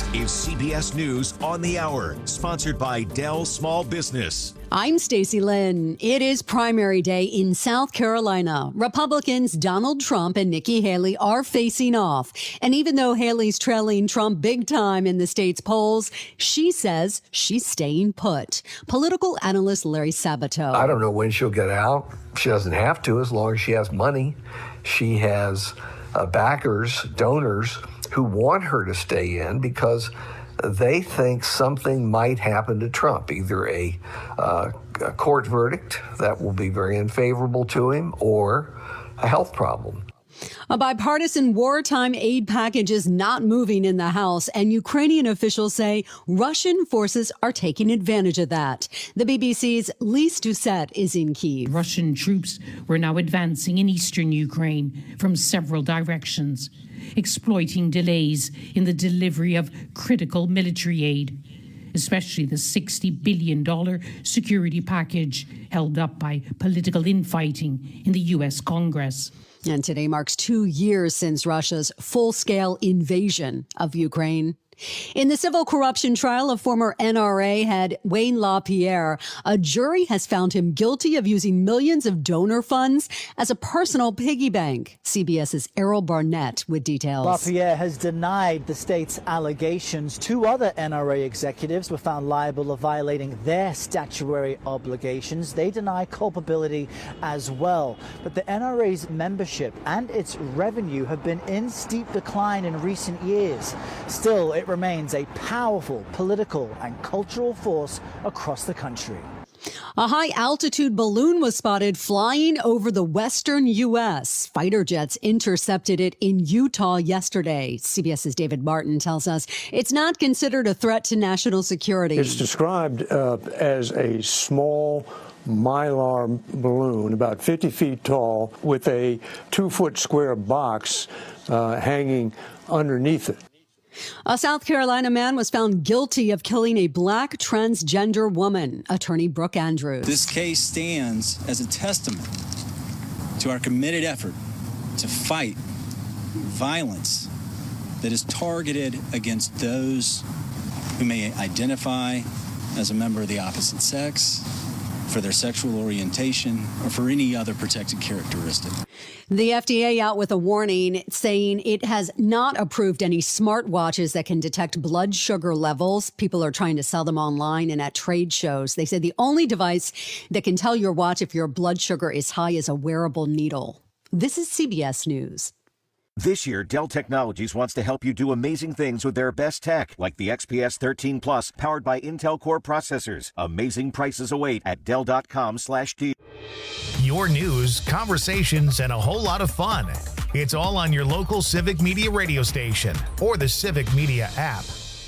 is CBS News on the Hour, sponsored by Dell Small Business. I'm Stacey Lynn. It is primary day in South Carolina. Republicans Donald Trump and Nikki Haley are facing off. And even though Haley's trailing Trump big time in the state's polls, she says she's staying put. Political analyst Larry Sabato. I don't know when she'll get out. She doesn't have to as long as she has money. She has backers, donors who want her to stay in because they think something might happen to Trump, either a court verdict that will be very unfavorable to him or a health problem. A bipartisan wartime aid package is not moving in the House, and Ukrainian officials say Russian forces are taking advantage of that. The BBC's Lise Doucette is in Kyiv. Russian troops were now advancing in eastern Ukraine from several directions, exploiting delays in the delivery of critical military aid, especially the $60 billion security package held up by political infighting in the U.S. Congress. And today marks 2 years since Russia's full-scale invasion of Ukraine. In the civil corruption trial of former NRA head Wayne LaPierre, a jury has found him guilty of using millions of donor funds as a personal piggy bank. CBS's Errol Barnett with details. LaPierre has denied the state's allegations. 2 other NRA executives were found liable of violating their statutory obligations. They deny culpability as well. But the NRA's membership and its revenue have been in steep decline in recent years. Still, it remains a powerful political and cultural force across the country. A high-altitude balloon was spotted flying over the western U.S. Fighter jets intercepted it in Utah yesterday. CBS's David Martin tells us it's not considered a threat to national security. It's described as a small Mylar balloon, about 50 feet tall, with a 2-foot square box hanging underneath it. A South Carolina man was found guilty of killing a black transgender woman. Attorney Brooke Andrews. This case stands as a testament to our committed effort to fight violence that is targeted against those who may identify as a member of the opposite sex, for their sexual orientation, or for any other protected characteristic. The FDA out with a warning saying it has not approved any smartwatches that can detect blood sugar levels. People are trying to sell them online and at trade shows. They say the only device that can tell your watch if your blood sugar is high is a wearable needle. This is CBS News. This year, Dell Technologies wants to help you do amazing things with their best tech, like the XPS 13 Plus, powered by Intel Core processors. Amazing prices await at Dell.com/deal. Your news, conversations, and a whole lot of fun. It's all on your local Civic Media radio station or the Civic Media app.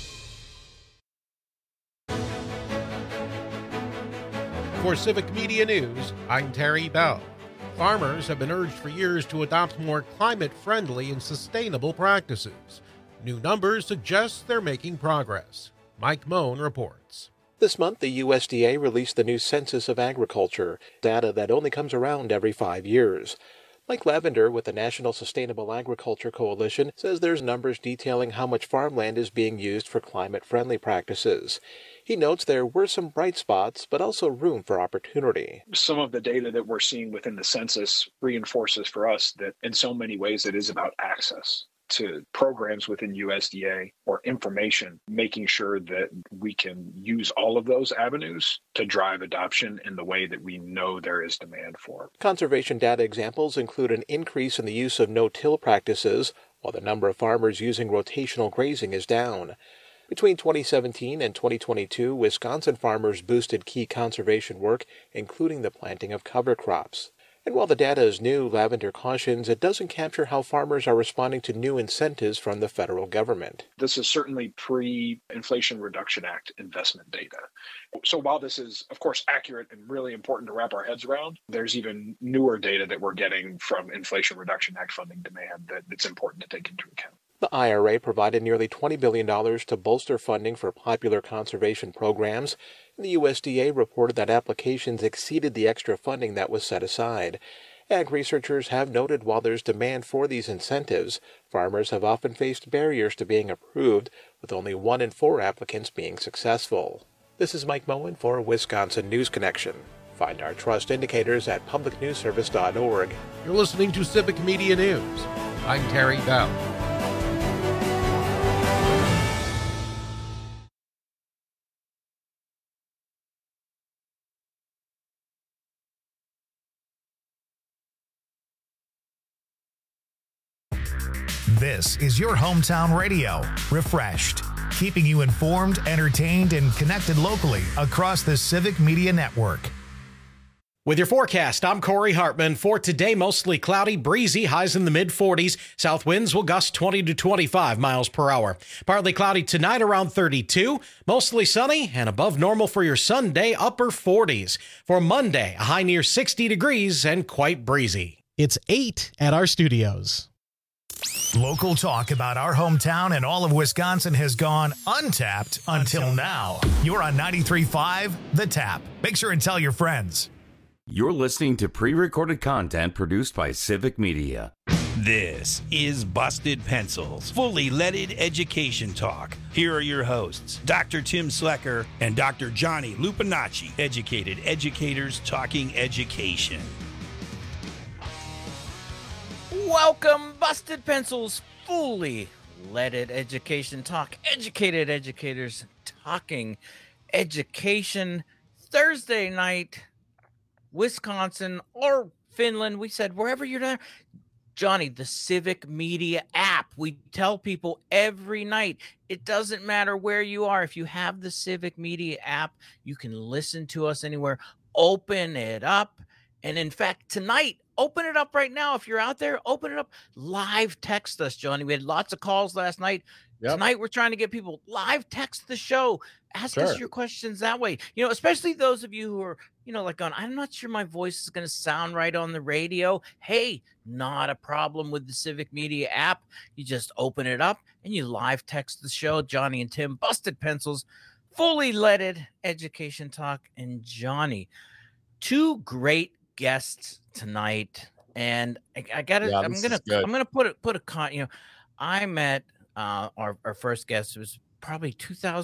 For Civic Media News, I'm Terry Bell. Farmers have been urged for years to adopt more climate-friendly and sustainable practices. New numbers suggest they're making progress. Mike Moan reports. This month, the USDA released the new Census of Agriculture, data that only comes around every 5 years. Mike Lavender with the National Sustainable Agriculture Coalition says there's numbers detailing how much farmland is being used for climate-friendly practices. He notes there were some bright spots, but also room for opportunity. Some of the data that we're seeing within the census reinforces for us that in so many ways it is about access to programs within USDA or information, making sure that we can use all of those avenues to drive adoption in the way that we know there is demand for. Conservation data examples include an increase in the use of no-till practices, while the number of farmers using rotational grazing is down. Between 2017 and 2022, Wisconsin farmers boosted key conservation work, including the planting of cover crops. And while the data is new, Lavender cautions it doesn't capture how farmers are responding to new incentives from the federal government. This is certainly pre-Inflation Reduction Act investment data. So while this is, of course, accurate and really important to wrap our heads around, there's even newer data that we're getting from Inflation Reduction Act funding demand that it's important to take into account. The IRA provided nearly $20 billion to bolster funding for popular conservation programs, and the USDA reported that applications exceeded the extra funding that was set aside. Ag researchers have noted while there's demand for these incentives, farmers have often faced barriers to being approved, with only 1 in 4 applicants being successful. This is Mike Moen for Wisconsin News Connection. Find our trust indicators at publicnewsservice.org. You're listening to Civic Media News. I'm Terry Bell. This is your hometown radio, Refreshed, keeping you informed, entertained, and connected locally across the Civic Media Network. With your forecast, I'm Corey Hartman. For today, mostly cloudy, breezy, highs in the mid-40s. South winds will gust 20 to 25 miles per hour. Partly cloudy tonight, around 32. Mostly sunny and above normal for your Sunday, upper 40s. For Monday, a high near 60 degrees and quite breezy. It's 8 at our studios. Local talk about our hometown and all of Wisconsin has gone untapped until now. You're on 93.5 The Tap. Make sure and tell your friends. You're listening to pre-recorded content produced by Civic Media. This is Busted Pencils, fully leaded education talk. Here are your hosts, Dr. Tim Slecker and Dr. Johnny Lupinacci, educated educators talking education. Welcome, Busted Pencils, fully leaded education talk. Educated educators talking education. Thursday night, Wisconsin or Finland. We said wherever you're there. Johnny, the Civic Media app. We tell people every night, it doesn't matter where you are. If you have the Civic Media app, you can listen to us anywhere. Open it up. And in fact, tonight, open it up right now. If you're out there, open it up. Live text us, Johnny. We had lots of calls last night. Yep. Tonight, we're trying to get people live text the show. Ask us your questions that way. You know, especially those of you who are, you know, like going, I'm not sure my voice is going to sound right on the radio. Hey, not a problem with the Civic Media app. You just open it up and you live text the show. Johnny and Tim, Busted Pencils, fully leaded education talk. And Johnny, two great guests tonight, and I got to. I'm gonna put a you know, I met our first guest. It was probably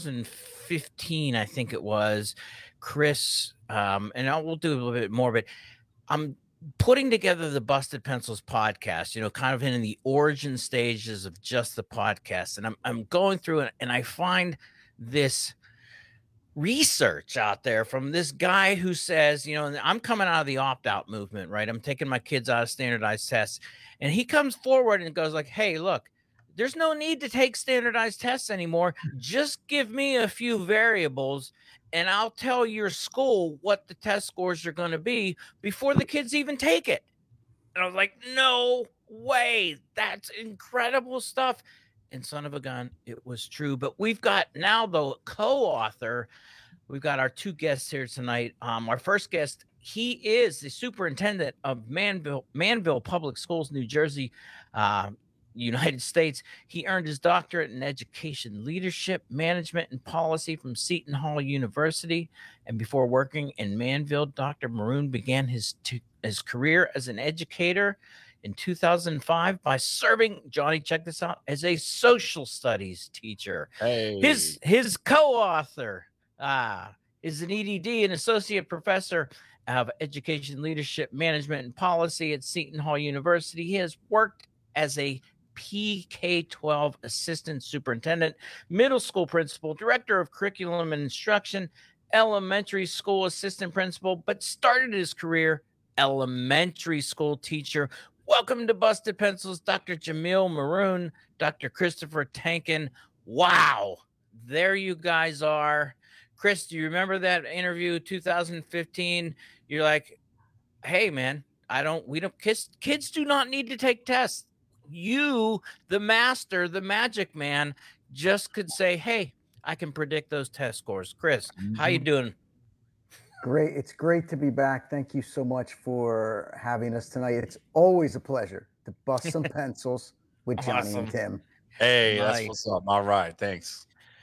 2015, I think it was, Chris. And we'll do a little bit more, but I'm putting together the Busted Pencils podcast. You know, kind of in the origin stages of just the podcast, and I'm going through it, and I find this research out there from this guy who says, you know, I'm coming out of the opt-out movement, right? I'm taking my kids out of standardized tests. And he comes forward and goes like, hey, look, there's no need to take standardized tests anymore. Just give me a few variables and I'll tell your school what the test scores are going to be before the kids even take it. And I was like, no way. That's incredible stuff. And son of a gun, it was true. But we've got now the co-author. We've got our two guests here tonight. Our first guest, he is the superintendent of Manville Public Schools, New Jersey, United States. He earned his doctorate in education leadership, management, and policy from Seton Hall University. And before working in Manville, Dr. Maroon began his career as an educator in 2005 by serving, Johnny, check this out, as a social studies teacher. Hey. His co-author is an EDD, an associate professor of education leadership, management, and policy at Seton Hall University. He has worked as a PK-12 assistant superintendent, middle school principal, director of curriculum and instruction, elementary school assistant principal, but started his career elementary school teacher. Welcome to Busted Pencils, Dr. Jamil Maroon, Dr. Christopher Tankin. Wow, there you guys are. Chris, do you remember that interview 2015? You're like, hey man, kids do not need to take tests. You, the master, the magic man, just could say, hey, I can predict those test scores. Chris, how you doing? Great. It's great to be back. Thank you so much for having us tonight. It's always a pleasure to bust some pencils with Johnny and Tim. Hey, that's what's up. All right. Thanks.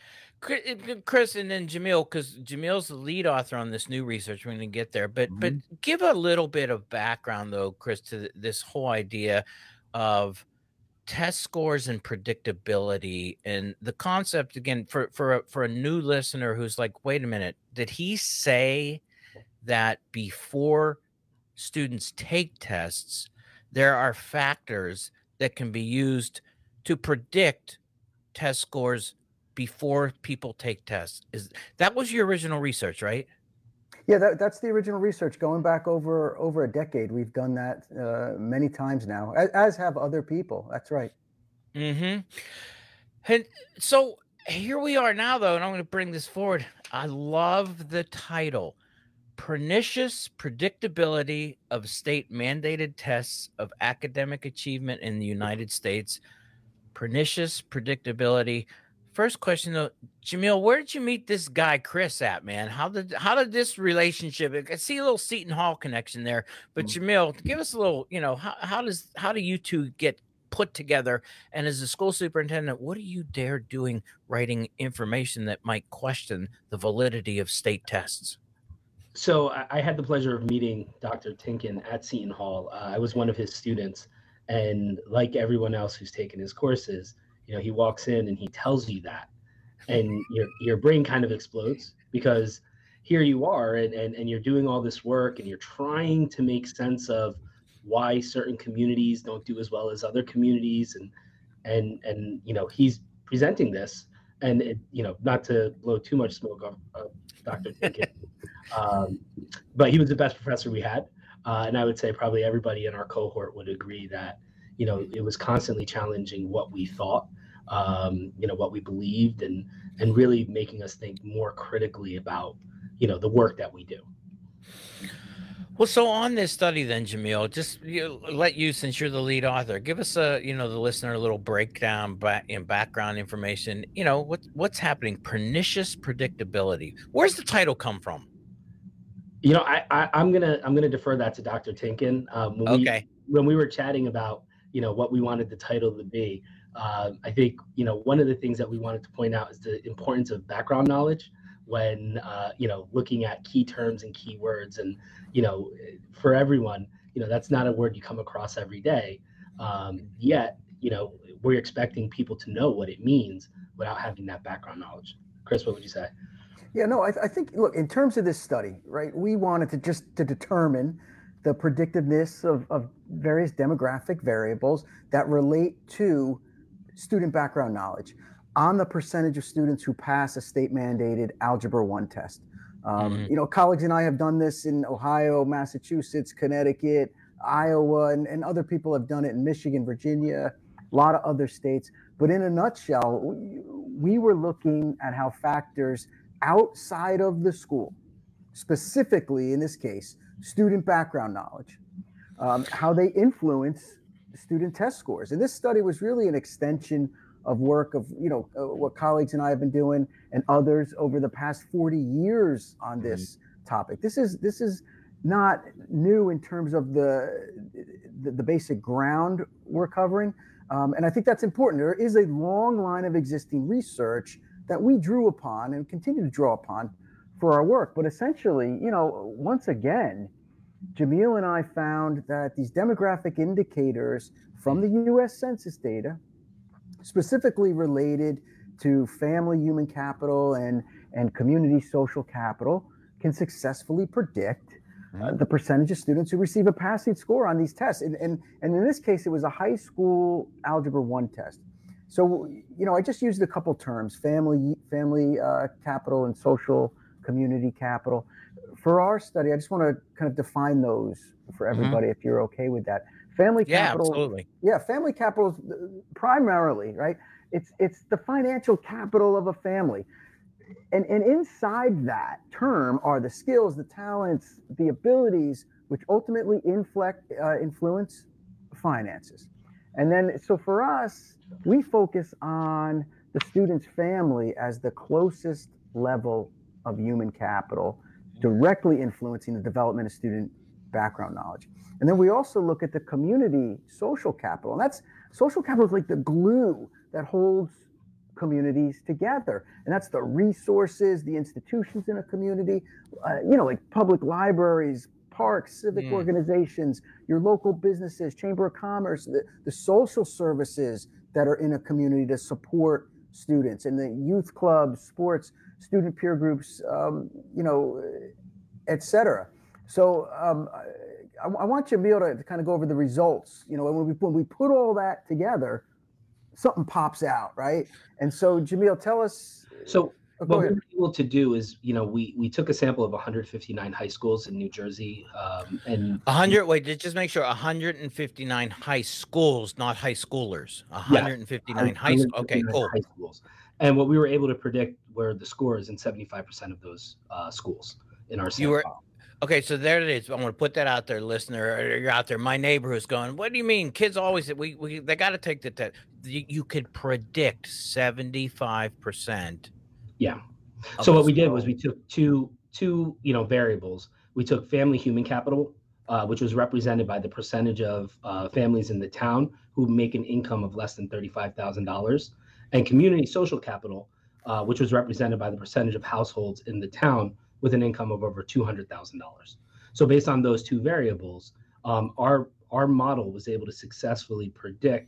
Chris, and then Jamil, because Jamil's the lead author on this new research. We're going to get there, but give a little bit of background, though, Chris, to this whole idea of test scores and predictability, and the concept again for a new listener who's like, wait a minute, did he say that before students take tests, there are factors that can be used to predict test scores before people take tests? That was your original research, right? Yeah, that's the original research going back over a decade. We've done that many times now, as have other people. That's right. Mm-hmm. And so here we are now, though, and I'm going to bring this forward. I love the title, Pernicious Predictability of State-Mandated Tests of Academic Achievement in the United States. Pernicious Predictability. First question, though, Jamil, where did you meet this guy Chris at, man? How did this relationship? I see a little Seton Hall connection there, but Jamil, give us a little. How do you two get put together? And as a school superintendent, what do you dare doing writing information that might question the validity of state tests? So I had the pleasure of meeting Dr. Tinkin at Seton Hall. I was one of his students, and like everyone else who's taken his courses, he walks in and he tells you that, and your brain kind of explodes, because here you are and you're doing all this work and you're trying to make sense of why certain communities don't do as well as other communities, and he's presenting this, and not to blow too much smoke off Dr. Tinkin, but he was the best professor we had, and I would say probably everybody in our cohort would agree that it was constantly challenging what we thought, what we believed, and really making us think more critically about the work that we do. Well, so on this study then, Jamil, just let you, since you're the lead author, give us the listener a little breakdown in background information. What's happening? Pernicious predictability. Where's the title come from? I'm gonna defer that to Dr. Tinkin. When we were chatting about what we wanted the title to be, I think one of the things that we wanted to point out is the importance of background knowledge when looking at key terms and key words, and for everyone, that's not a word you come across every day, yet we're expecting people to know what it means without having that background knowledge. Chris, what would you say? Yeah, no, I think, look, in terms of this study, right, we wanted to determine the predictiveness of various demographic variables that relate to student background knowledge on the percentage of students who pass a state-mandated Algebra 1 test. Colleagues and I have done this in Ohio, Massachusetts, Connecticut, Iowa, and other people have done it in Michigan, Virginia, a lot of other states. But in a nutshell, we were looking at how factors outside of the school, specifically in this case, student background knowledge, how they influence student test scores. And this study was really an extension of work of what colleagues and I have been doing and others over the past 40 years on this topic. This is not new in terms of the basic ground we're covering, and I think that's important. There is a long line of existing research that we drew upon and continue to draw upon for our work. But essentially, once again, Jamil and I found that these demographic indicators from the U.S. Census data, specifically related to family human capital and community social capital, can successfully predict the percentage of students who receive a passing score on these tests. And in this case, it was a high school Algebra 1 test. So, I just used a couple terms, family capital and social community capital. For our study, I just want to kind of define those for everybody, if you're okay with that. Family capital. Absolutely. Yeah, family capital is primarily, right? It's the financial capital of a family. And inside that term are the skills, the talents, the abilities, which ultimately influence finances. And then, so for us, we focus on the student's family as the closest level of human capital, directly influencing the development of student background knowledge. And then we also look at the community social capital. And that's social capital is like the glue that holds communities together. And that's the resources, the institutions in a community, like public libraries, parks, civic organizations, your local businesses, chamber of commerce, the social services that are in a community to support students, and the youth clubs, sports, student peer groups, et cetera. So I want Jamil to kind of go over the results. When we put all that together, something pops out, right? And so Jamil, tell us. So what we were able to do is, we took a sample of 159 high schools in New Jersey, and 100. Wait, just make sure 159 high schools, not high schoolers. 159 high schools. Okay, cool. High schools. And what we were able to predict were the scores in 75% of those schools in our sample. Okay, so there it is. I'm going to put that out there, listener. You're out there. My neighbor who's going, what do you mean? Kids always, they got to take the test. You could predict 75%. Yeah. So what we did was we took two variables. We took family human capital, which was represented by the percentage of families in the town who make an income of less than $35,000, and community social capital, which was represented by the percentage of households in the town with an income of over $200,000. So based on those two variables, our model was able to successfully predict,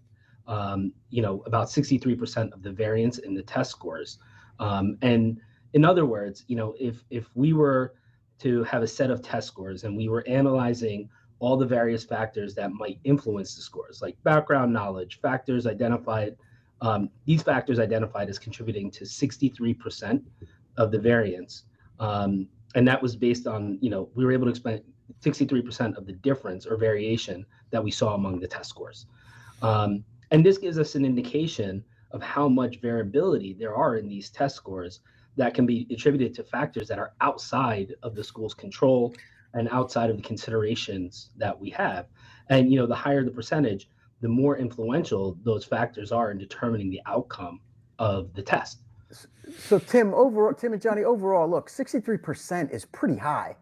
about 63% of the variance in the test scores. And in other words, if we were to have a set of test scores and we were analyzing all the various factors that might influence the scores, like background knowledge, factors identified, these factors identified as contributing to 63% of the variance. And that was based on, we were able to explain 63% of the difference or variation that we saw among the test scores. And this gives us an indication of how much variability there are in these test scores that can be attributed to factors that are outside of the school's control and outside of the considerations that we have. And, the higher the percentage, the more influential those factors are in determining the outcome of the test. So Tim and Johnny, overall, look, 63% is pretty high.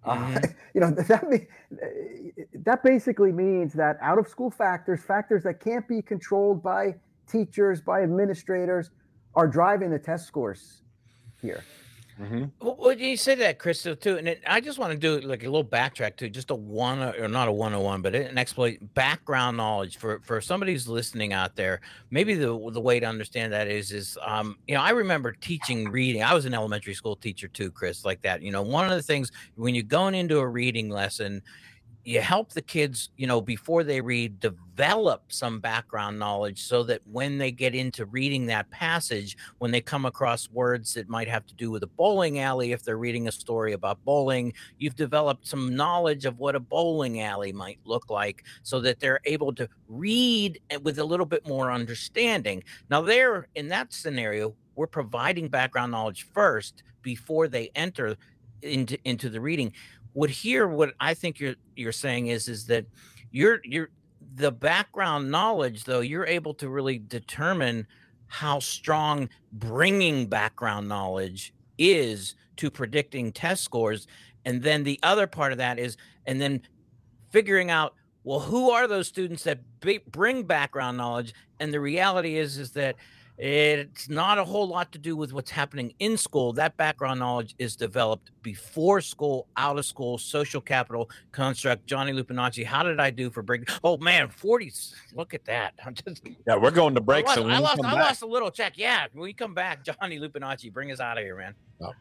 That basically means that out of school factors that can't be controlled by teachers, by administrators, are driving the test scores here. Well, you say that, Chris, too, and I just want to do like a little backtrack to just not a 101, but an exploit background knowledge for somebody who's listening out there. Maybe the way to understand that is I remember teaching reading. I was an elementary school teacher too, Chris, like that. One of the things when you're going into a reading lesson, you help the kids, before they read, develop some background knowledge so that when they get into reading that passage, when they come across words that might have to do with a bowling alley, if they're reading a story about bowling, you've developed some knowledge of what a bowling alley might look like so that they're able to read with a little bit more understanding. Now, in that scenario, we're providing background knowledge first before they enter into the reading. What I think you're saying is that the background knowledge, though, you're able to really determine how strong bringing background knowledge is to predicting test scores. And then the other part of that is, and then figuring out, well, who are those students that bring background knowledge? And the reality is that it's not a whole lot to do with what's happening in school. That background knowledge is developed before school, out of school, social capital construct. Johnny Lupinacci, how did I do for break? Oh man, 40s. Look at that. We're going to break. I lost a little check. Yeah, when we come back, Johnny Lupinacci, bring us out of here, man. Oh.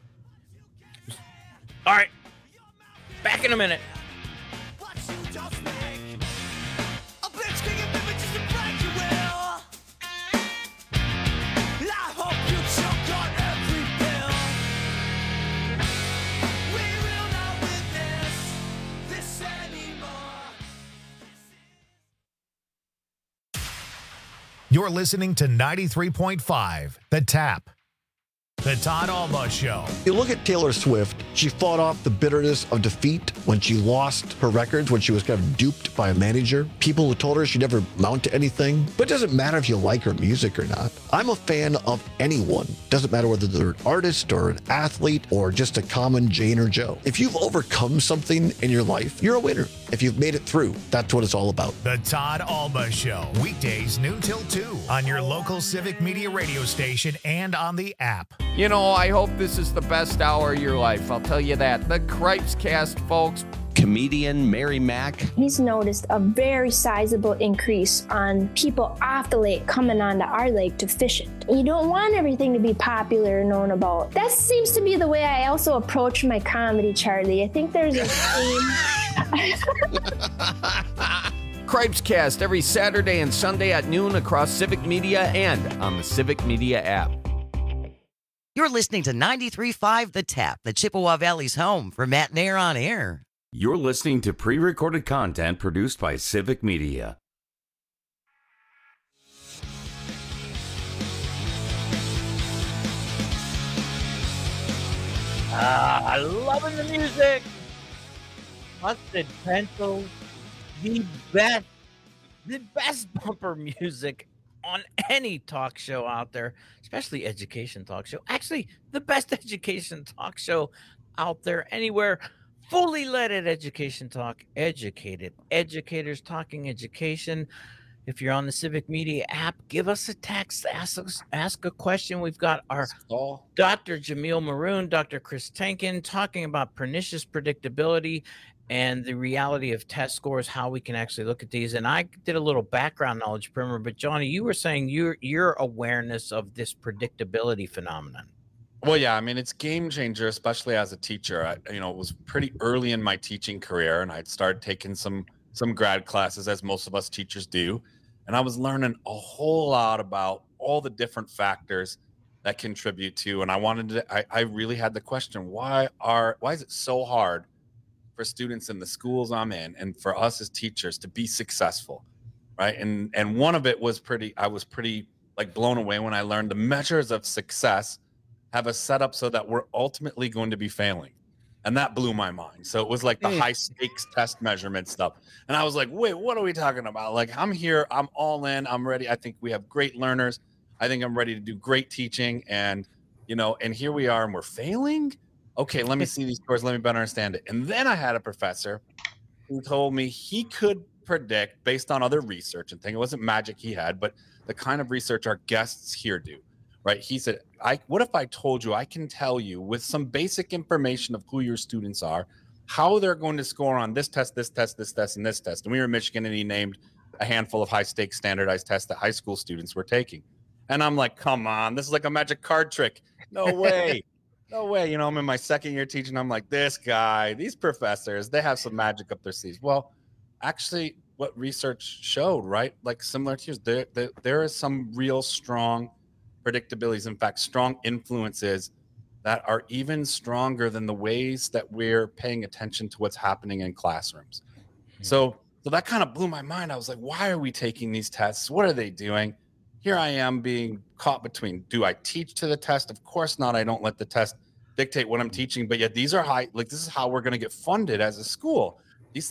All right, back in a minute. You're listening to 93.5 The Tap. The Todd Alba Show. You look at Taylor Swift, she fought off the bitterness of defeat when she lost her records, when she was kind of duped by a manager. People who told her she'd never amount to anything. But it doesn't matter if you like her music or not. I'm a fan of anyone. Doesn't matter whether they're an artist or an athlete or just a common Jane or Joe. If you've overcome something in your life, you're a winner. If you've made it through, that's what it's all about. The Todd Alba Show. Weekdays noon till 2 on your local Civic Media radio station and on the app. You know, I hope this is the best hour of your life. I'll tell you that. The Cripes Cast, folks. Comedian Mary Mack. He's noticed a very sizable increase on people off the lake coming onto our lake to fish it. You don't want everything to be popular and known about. That seems to be the way I also approach my comedy, Charlie. I think there's a theme. Cripes Cast every Saturday and Sunday at noon across Civic Media and on the Civic Media app. You're listening to 93.5 The Tap, the Chippewa Valley's home for Matt Nair on Air. You're listening to pre-recorded content produced by Civic Media. I'm loving the music. Busted Pencils, the best bumper music on any talk show out there, especially education talk show. Actually, the best education talk show out there anywhere. Fully leaded education talk, educated educators talking education. If you're on the Civic Media app, give us a text, ask a question. We've got our Dr. Jamil Maroon, Dr. Chris Tankin talking about pernicious predictability and the reality of test scores, how we can actually look at these. And I did a little background knowledge primer, but Johnny, you were saying your awareness of this predictability phenomenon. Well, yeah, I mean, it's game changer, especially as a teacher. It was pretty early in my teaching career, and I'd started taking some grad classes, as most of us teachers do. And I was learning a whole lot about all the different factors that contribute to, and I really had the question, why is it so hard for students in the schools I'm in and for us as teachers to be successful, right? And one of it was I was pretty like blown away when I learned the measures of success have a setup so that we're ultimately going to be failing. And that blew my mind. So it was like the high stakes test measurement stuff. And I was like, wait, what are we talking about? Like, I'm here, I'm all in, I'm ready. I think we have great learners. I think I'm ready to do great teaching. And, and here we are and we're failing. Okay, let me see these scores. Let me better understand it. And then I had a professor who told me he could predict based on other research and thing. It wasn't magic he had, but the kind of research our guests here do. Right. He said, what if I told you I can tell you with some basic information of who your students are, how they're going to score on this test, this test, this test, and this test. And we were in Michigan and he named a handful of high stakes standardized tests that high school students were taking. And I'm like, come on, this is like a magic card trick. No way. No way. I'm in my second year teaching. I'm like, this guy, these professors, they have some magic up their sleeves. Well, actually, what research showed, right? Like similar to yours, there is some real strong predictabilities, in fact, strong influences that are even stronger than the ways that we're paying attention to what's happening in classrooms. Mm-hmm. So that kind of blew my mind. I was like, why are we taking these tests? What are they doing? Here I am being caught between, do I teach to the test? Of course not. I don't let the test dictate what I'm teaching, but yet these are high, like this is how we're going to get funded as a school. These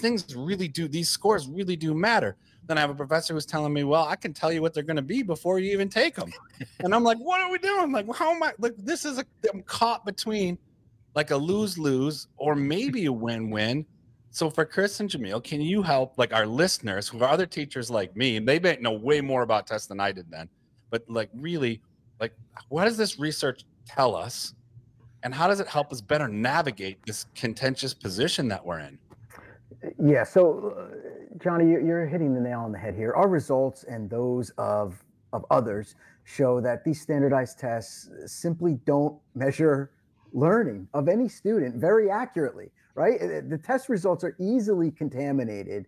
scores really do matter. Then I have a professor who's telling me, well, I can tell you what they're going to be before you even take them. And I'm like, what are we doing? Like, how am I? Like, I'm caught between like a lose-lose or maybe a win-win. So for Chris and Jamil, can you help like our listeners who are other teachers like me, they may know way more about tests than I did then, but like really, like what does this research tell us? And how does it help us better navigate this contentious position that we're in? Yeah, so Johnny, you're hitting the nail on the head here. Our results and those of others show that these standardized tests simply don't measure learning of any student very accurately, right? The test results are easily contaminated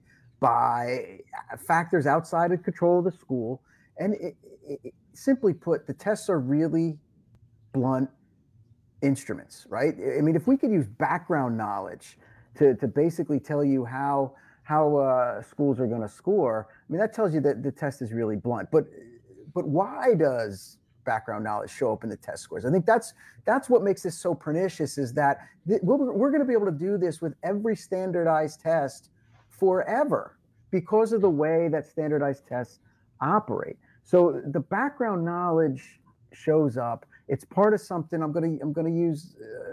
by factors outside of control of the school. And simply put, the tests are really blunt instruments, right? I mean, if we could use background knowledge to basically tell you how schools are going to score, I mean, that tells you that the test is really blunt. But why does background knowledge show up in the test scores. I think that's what makes this so pernicious, is that we're going to be able to do this with every standardized test forever because of the way that standardized tests operate. So the background knowledge shows up. It's part of something. I'm going to use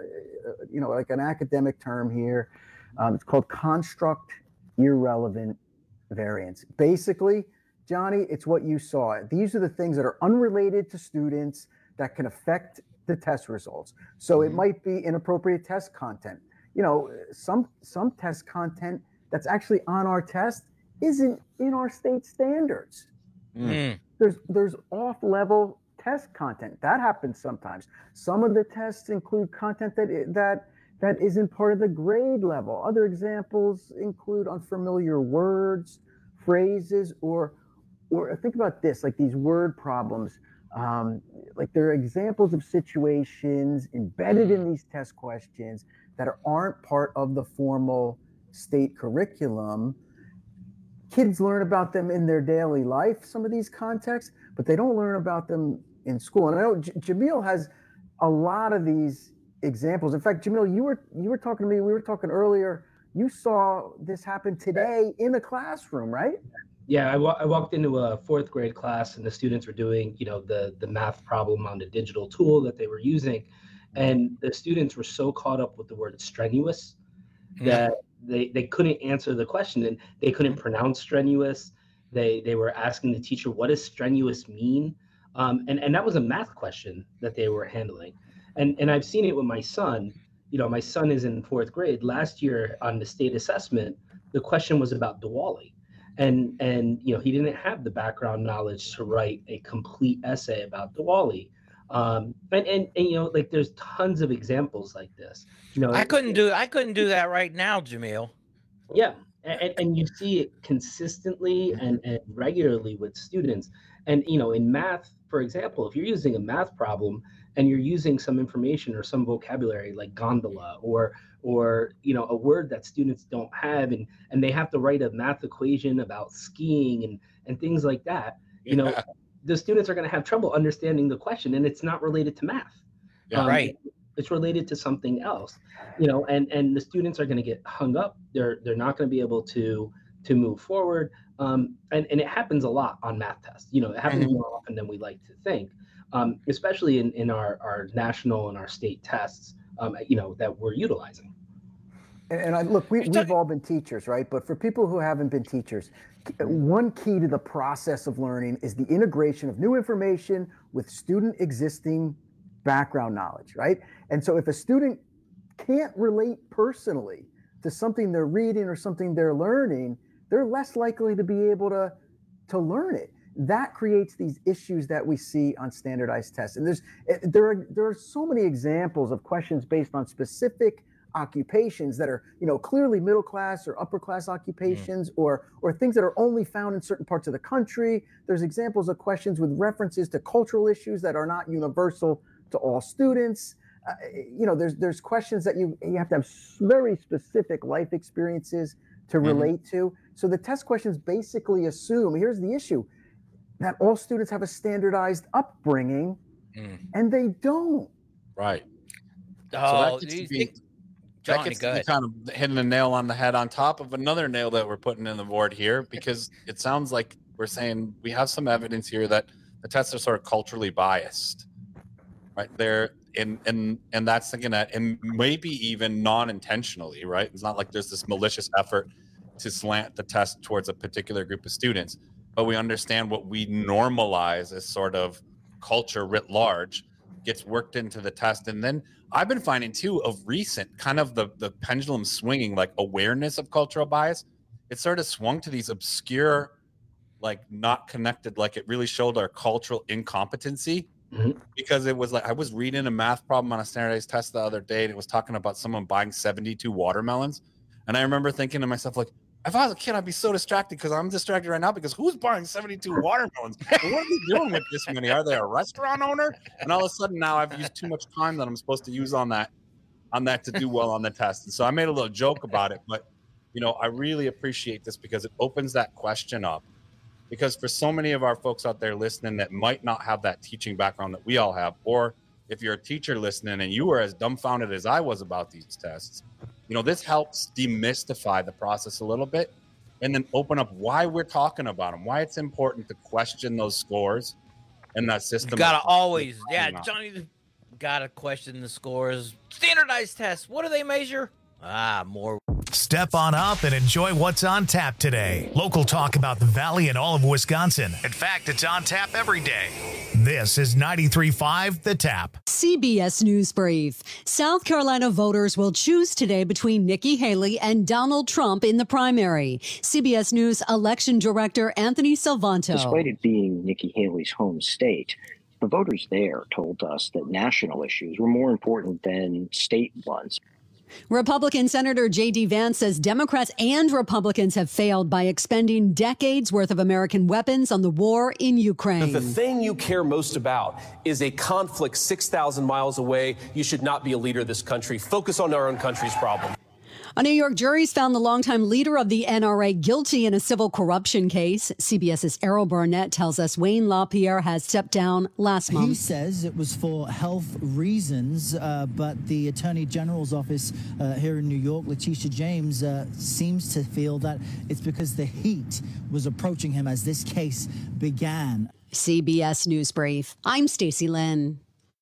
like an academic term here. It's called construct irrelevant variance. Basically, Johnny, it's what you saw. These are the things that are unrelated to students that can affect the test results. So it might be inappropriate test content. Some test content that's actually on our test isn't in our state standards. There's off-level test content that happens sometimes. Some of the tests include content that isn't part of the grade level. Other examples include unfamiliar words, phrases, or think about this, like these word problems. Like there are examples of situations embedded in these test questions that aren't part of the formal state curriculum. Kids learn about them in their daily life, some of these contexts, but they don't learn about them in school. And I know Jamil has a lot of these examples. In fact, Jamil, you were talking to me, we were talking earlier, you saw this happen today in a classroom, right? Yeah, I walked into a fourth grade class and the students were doing, the math problem on the digital tool that they were using. And the students were so caught up with the word strenuous that they couldn't answer the question, and they couldn't pronounce strenuous. They were asking the teacher, what does strenuous mean? And that was a math question that they were handling. And I've seen it with my son. My son is in fourth grade. Last year on the state assessment, the question was about Diwali. And he didn't have the background knowledge to write a complete essay about Diwali. There's tons of examples like this. I couldn't do that right now, Jamil. Yeah. And you see it consistently and regularly with students. And, in math, for example, if you're using a math problem and you're using some information or some vocabulary like gondola or a word that students don't have, and they have to write a math equation about skiing and things like that, the students are going to have trouble understanding the question, and it's not related to math. Right. It's related to something else, and the students are going to get hung up. They're not going to be able to move forward. And it happens a lot on math tests. It happens more often than we like to think, especially in our national and our state tests, that we're utilizing. And look, we've all been teachers, right? But for people who haven't been teachers, one key to the process of learning is the integration of new information with student existing background knowledge, right? And so if a student can't relate personally to something they're reading or something they're learning, they're less likely to be able to learn it. That creates these issues that we see on standardized tests. And there are so many examples of questions based on specific occupations that are, clearly middle class or upper class occupations, or things that are only found in certain parts of the country. There's examples of questions with references to cultural issues that are not universal to all students. There's questions that you have to have very specific life experiences to relate to. So the test questions basically assume, here's the issue, that all students have a standardized upbringing, and they don't. Right. Oh, Johnny, go ahead. Kind of hitting a nail on the head on top of another nail that we're putting in the board here, because it sounds like we're saying we have some evidence here that the tests are sort of culturally biased, right? They're and that's thinking that, and maybe even non-intentionally, right? It's not like there's this malicious effort to slant the test towards a particular group of students, but we understand what we normalize as sort of culture writ large gets worked into the test. And then I've been finding too, of recent, kind of the pendulum swinging, like awareness of cultural bias. It sort of swung to these obscure, like not connected, like it really showed our cultural incompetency. Because it was like, I was reading a math problem on a standardized test the other day, and it was talking about someone buying 72 watermelons. And I remember thinking to myself, like, if I was a kid, I'd be so distracted, because I'm distracted right now, because who's buying 72 watermelons? What are they doing with this many? Are they a restaurant owner? And all of a sudden now I've used too much time that I'm supposed to use on that to do well on the test. And so I made a little joke about it, but I really appreciate this, because it opens that question up Because for so many of our folks out there listening that might not have that teaching background that we all have, or if you're a teacher listening and you were as dumbfounded as I was about these tests, this helps demystify the process a little bit and then open up why we're talking about them, why it's important to question those scores and that system. You gotta always, Johnny, gotta question the scores. Standardized tests, what do they measure? More. Step on up and enjoy what's on tap today. Local talk about the Valley and all of Wisconsin. In fact, it's on tap every day. This is 93.5 The Tap. CBS News Brief. South Carolina voters will choose today between Nikki Haley and Donald Trump in the primary. CBS News election director Anthony Salvanto. Despite it being Nikki Haley's home state, the voters there told us that national issues were more important than state ones. Republican Senator J.D. Vance says Democrats and Republicans have failed by expending decades worth of American weapons on the war in Ukraine. If the thing you care most about is a conflict 6,000 miles away, you should not be a leader of this country. Focus on our own country's problem. A New York jury's found the longtime leader of the NRA guilty in a civil corruption case. CBS's Errol Burnett tells us Wayne LaPierre has stepped down last month. He says it was for health reasons, but the Attorney General's office here in New York, Letitia James, seems to feel that it's because the heat was approaching him as this case began. CBS News Brief. I'm Stacey Lynn.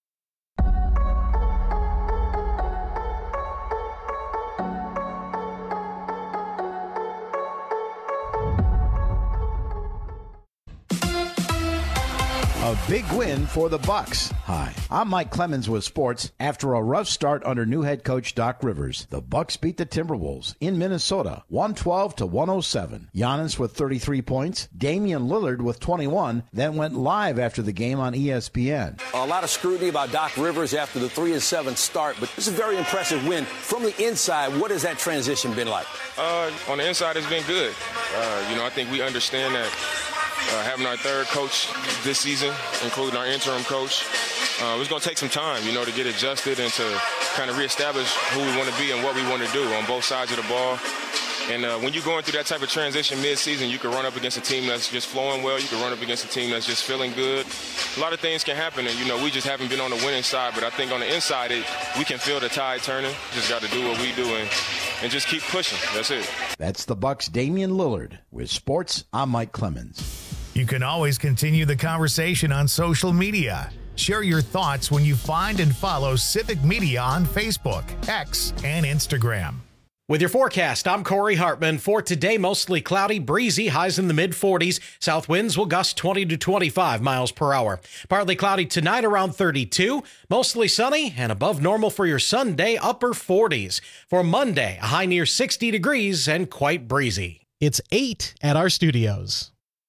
A big win for the Bucks. Hi, I'm Mike Clemens with sports. After a rough start under new head coach Doc Rivers, the Bucks beat the Timberwolves in Minnesota, 112-107. Giannis with 33 points, Damian Lillard with 21, then went live after the game on ESPN. A lot of scrutiny about Doc Rivers after the 3-7 start, but this is a very impressive win. From the inside, what has that transition been like? On the inside, it's been good. I think we understand that having our third coach this season, including our interim coach, it's going to take some time, to get adjusted and to kind of reestablish who we want to be and what we want to do on both sides of the ball. And when you're going through that type of transition mid-season, you can run up against a team that's just flowing well. You can run up against a team that's just feeling good. A lot of things can happen, and, we just haven't been on the winning side. But I think on the inside, we can feel the tide turning. Just got to do what we do and just keep pushing. That's it. That's the Bucks' Damian Lillard. With sports, I'm Mike Clemens. You can always continue the conversation on social media. Share your thoughts when you find and follow Civic Media on Facebook, X, and Instagram. With your forecast, I'm Corey Hartman. For today, mostly cloudy, breezy, highs in the mid-40s. South winds will gust 20 to 25 miles per hour. Partly cloudy tonight around 32. Mostly sunny and above normal for your Sunday, upper 40s. For Monday, a high near 60 degrees and quite breezy. It's 8 at our studios.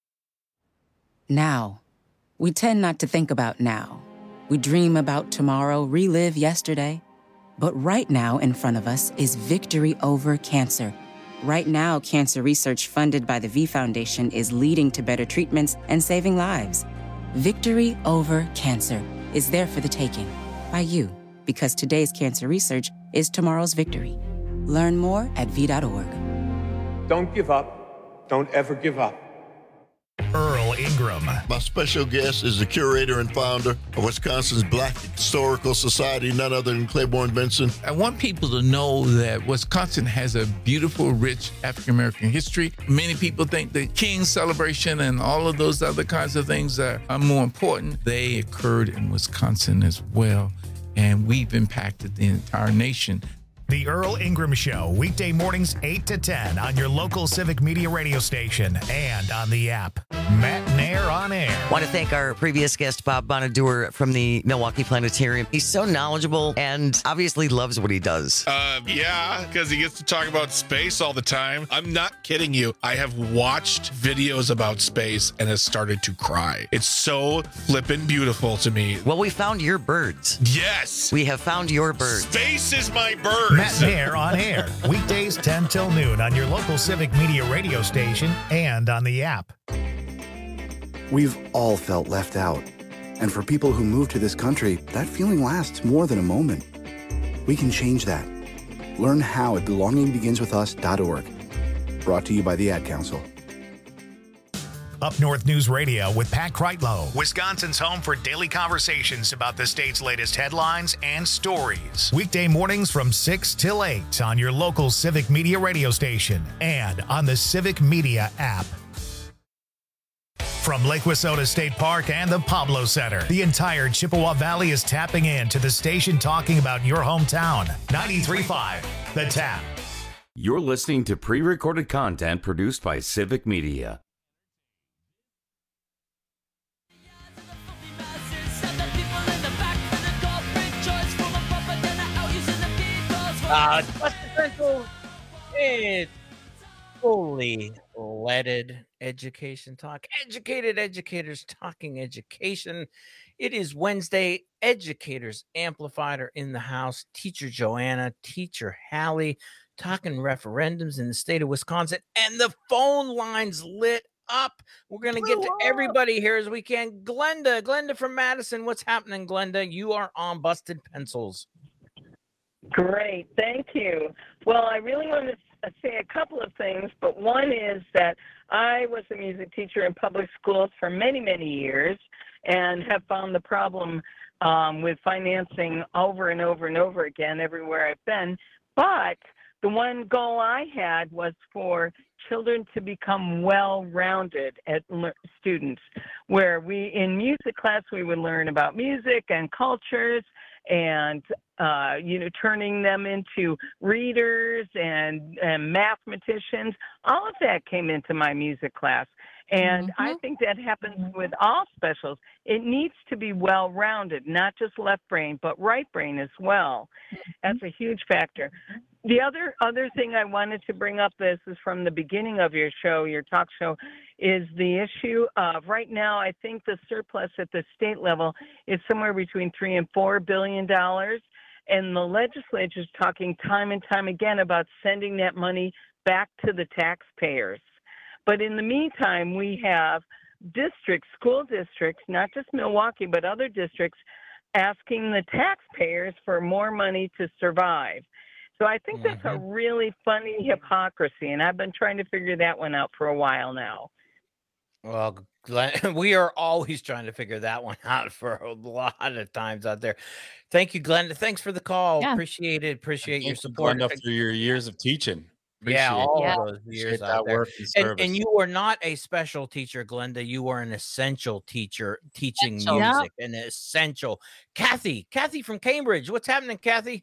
Now. We tend not to think about now. We dream about tomorrow, relive yesterday. But right now in front of us is victory over cancer. Right now, cancer research funded by the V Foundation is leading to better treatments and saving lives. Victory over cancer is there for the taking by you, because today's cancer research is tomorrow's victory. Learn more at v.org. Don't give up. Don't ever give up. Earl Ingram. My special guest is the curator and founder of Wisconsin's Black Historical Society, none other than Claiborne Benson. I want people to know that Wisconsin has a beautiful, rich African-American history. Many people think the King's celebration and all of those other kinds of things are more important. They occurred in Wisconsin as well, and we've impacted the entire nation. The Earl Ingram Show, weekday mornings 8 to 10 on your local Civic Media radio station and on the app. Matt Nair on air. Want to thank our previous guest, Bob Bonaduer from the Milwaukee Planetarium. He's so knowledgeable and obviously loves what he does. Yeah, because he gets to talk about space all the time. I'm not kidding you. I have watched videos about space and has started to cry. It's so flippin' beautiful to me. Well, we found your birds. Yes. We have found your birds. Space is my bird. Matt Nair on air, weekdays 10 till noon on your local Civic Media radio station and on the app. We've all felt left out. And for people who move to this country, that feeling lasts more than a moment. We can change that. Learn how at belongingbeginswithus.org. Brought to you by the Ad Council. Up North News Radio with Pat Kreitlow, Wisconsin's home for daily conversations about the state's latest headlines and stories. Weekday mornings from 6 till 8 on your local Civic Media radio station and on the Civic Media app. From Lake Wissota State Park and the Pablo Center, the entire Chippewa Valley is tapping into the station talking about your hometown. 93.5 The Tap. You're listening to pre-recorded content produced by Civic Media. Busted Pencils, it's fully leaded education talk. Educated educators talking education. It is Wednesday. Educators Amplified are in the house. Teacher Joanna, Teacher Hallie, talking referendums in the state of Wisconsin, and the phone lines lit up. We're going to get to everybody here as we can. Glenda from Madison. What's happening, Glenda? You are on Busted Pencils. Great, thank you. Well, I really want to say a couple of things, but one is that I was a music teacher in public schools for many, many years and have found the problem with financing over and over and over again everywhere I've been. But the one goal I had was for children to become well-rounded as students, where in music class we would learn about music and cultures and turning them into readers and mathematicians. All of that came into my music class. And I think that happens with all specials. It needs to be well-rounded, not just left brain, but right brain as well. That's a huge factor. The other thing I wanted to bring up, this is from the beginning of your show, your talk show, is the issue of right now, I think the surplus at the state level is somewhere between $3 and $4 billion. And the legislature is talking time and time again about sending that money back to the taxpayers. But in the meantime, we have districts, school districts, not just Milwaukee, but other districts, asking the taxpayers for more money to survive. So I think that's a really funny hypocrisy, and I've been trying to figure that one out for a while now. Well, Glenn, we are always trying to figure that one out for a lot of times out there. Thank you, Glenda. Thanks for the call. Yeah. Appreciate it. Appreciate your support. Glenda, for your years of teaching. All of those years out there. And you are not a special teacher, Glenda. You are an essential teacher teaching music. An essential. Kathy from Cambridge. What's happening, Kathy?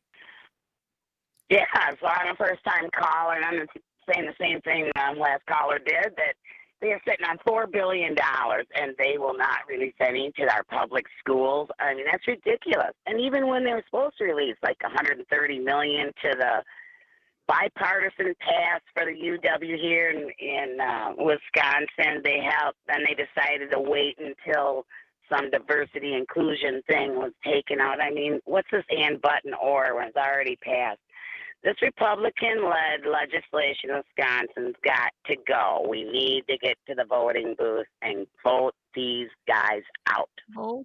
Yeah, so I'm a first-time caller, and I'm saying the same thing last caller did, that they are sitting on $4 billion, and they will not release any to our public schools. I mean, that's ridiculous. And even when they were supposed to release like $130 million to the bipartisan pass for the UW here in Wisconsin, then they decided to wait until some diversity inclusion thing was taken out. I mean, what's this and button or when it's already passed? This Republican-led legislation in Wisconsin's got to go. We need to get to the voting booth and vote these guys out. Oh,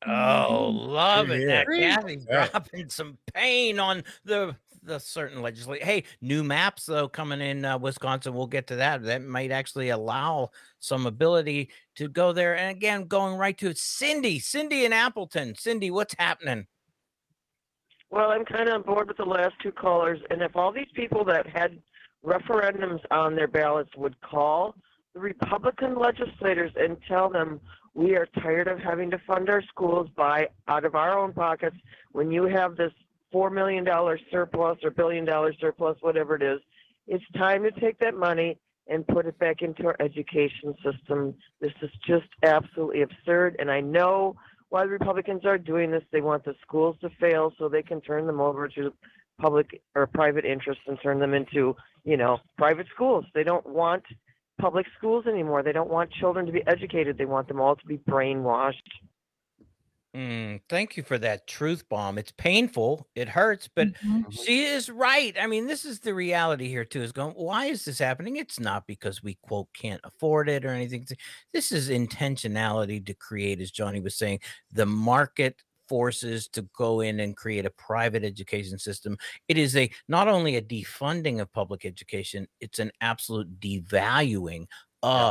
love it. That Kathy's dropping some pain on the certain legislation. Hey, new maps, though, coming in Wisconsin. We'll get to that. That might actually allow some ability to go there. And again, going right to Cindy in Appleton. Cindy, what's happening? Well, I'm kind of on board with the last two callers, and if all these people that had referendums on their ballots would call the Republican legislators and tell them we are tired of having to fund our schools out of our own pockets when you have this $4 million surplus or $1 billion surplus, whatever it is, it's time to take that money and put it back into our education system. This is just absolutely absurd, and I know why the Republicans are doing this. They want the schools to fail so they can turn them over to public or private interests and turn them into, private schools. They don't want public schools anymore. They don't want children to be educated. They want them all to be brainwashed. Thank you for that truth bomb. It's painful. It hurts, but she is right. I mean, this is the reality here too, is going, why is this happening? It's not because we, quote, can't afford it or anything. This is intentionality to create, as Johnny was saying, the market forces to go in and create a private education system. It is not only a defunding of public education, it's an absolute devaluing of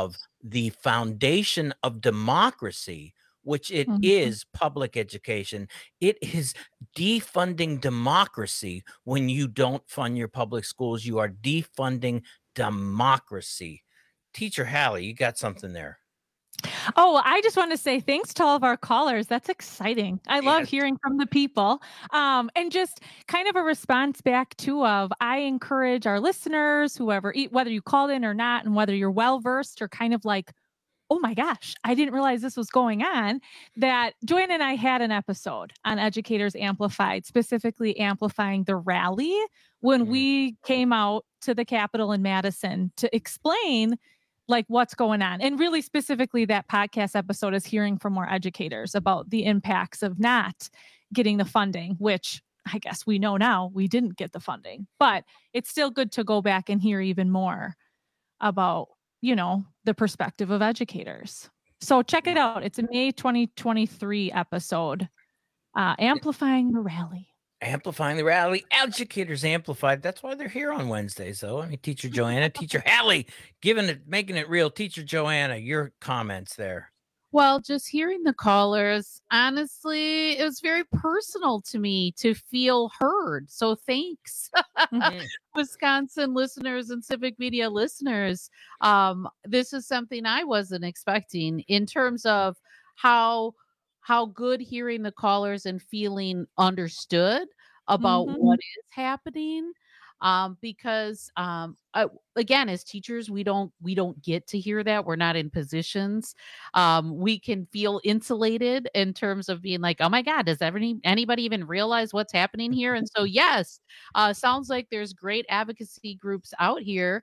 the foundation of democracy, which it is public education. It is defunding democracy. When you don't fund your public schools, you are defunding democracy. Teacher Hallie, you got something there. Oh, I just want to say thanks to all of our callers. That's exciting. I love hearing from the people. And just kind of a response back to I encourage our listeners, whether you called in or not, and whether you're well-versed or kind of like, oh my gosh, I didn't realize this was going on, that Joanne and I had an episode on Educators Amplified, specifically amplifying the rally when we came out to the Capitol in Madison to explain like what's going on. And really specifically that podcast episode is hearing from more educators about the impacts of not getting the funding, which I guess we know now we didn't get the funding, but it's still good to go back and hear even more about, the perspective of educators. So check it out. It's a May 2023 episode, Amplifying the Rally. Amplifying the Rally, Educators Amplified. That's why they're here on Wednesdays, though. I mean, Teacher Joanna, Teacher Hallie, making it real. Teacher Joanna, your comments there. Well, just hearing the callers, honestly, it was very personal to me to feel heard. So thanks, Wisconsin listeners and Civic Media listeners. This is something I wasn't expecting in terms of how good hearing the callers and feeling understood about what is happening. Because again, as teachers, we don't get to hear that. We're not in positions. We can feel insulated in terms of being like, oh my God, does anybody even realize what's happening here? And so, yes, sounds like there's great advocacy groups out here.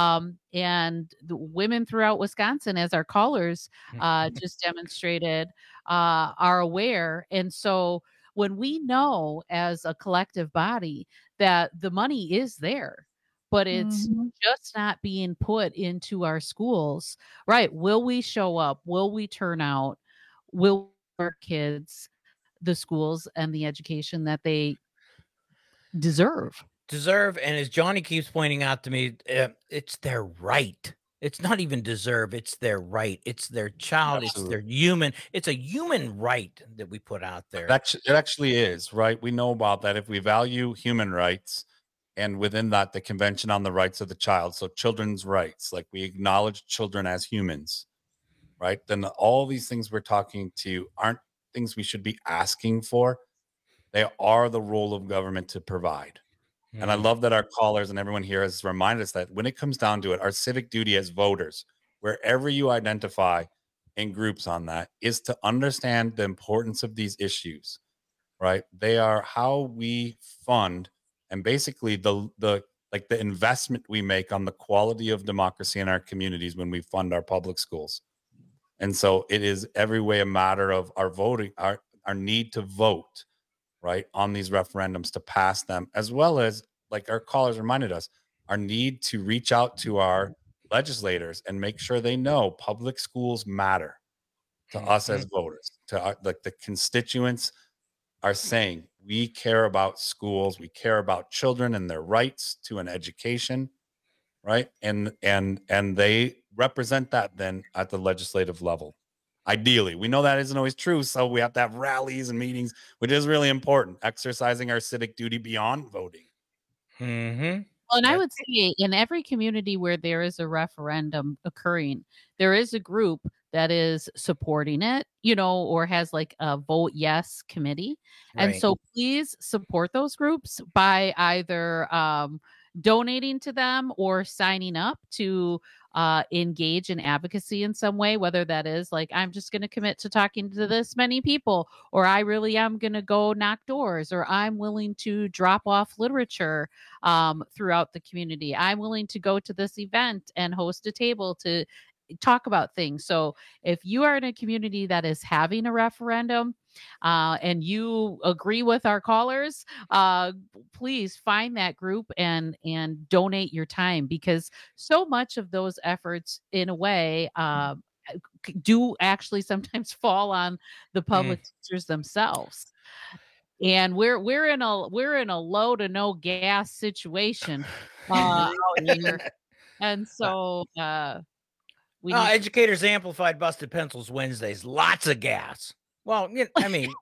And the women throughout Wisconsin, as our callers just demonstrated, are aware. And so when we know as a collective body that the money is there, but it's just not being put into our schools, right? Will we show up? Will we turn out? Will our kids the schools and the education that they deserve? And as Johnny keeps pointing out to me, it's their right. It's not even deserve. It's their right. It's their child. Absolutely. It's their human. It's a human right that we put out there. It actually is, right? We know about that. If we value human rights, and within that, the Convention on the Rights of the Child, so children's rights, like we acknowledge children as humans, right? Then all these things we're talking to aren't things we should be asking for. They are the role of government to provide. And I love that our callers and everyone here has reminded us that when it comes down to it, our civic duty as voters, wherever you identify in groups on that, is to understand the importance of these issues, right? They are how we fund and basically the investment we make on the quality of democracy in our communities when we fund our public schools. And so it is every way a matter of our voting, our need to vote, right, on these referendums to pass them, as well as, like our callers reminded us, our need to reach out to our legislators and make sure they know public schools matter to us as voters, to the constituents are saying, we care about schools, we care about children and their rights to an education, right? And they represent that then at the legislative level. Ideally, we know that isn't always true, so we have to have rallies and meetings, which is really important, exercising our civic duty beyond voting. Well, and I would say in every community where there is a referendum occurring, there is a group that is supporting it, or has like a vote yes committee. Right. And so please support those groups by either donating to them or signing up to engage in advocacy in some way, whether that is like, I'm just going to commit to talking to this many people, or I really am going to go knock doors, or I'm willing to drop off literature throughout the community. I'm willing to go to this event and host a table to talk about things. So if you are in a community that is having a referendum and you agree with our callers, please find that group and donate your time, because so much of those efforts in a way do actually sometimes fall on the public teachers themselves. And we're in a low to no gas situation out here. And so Educators Amplified Busted Pencils Wednesdays. Lots of gas. Well, I mean,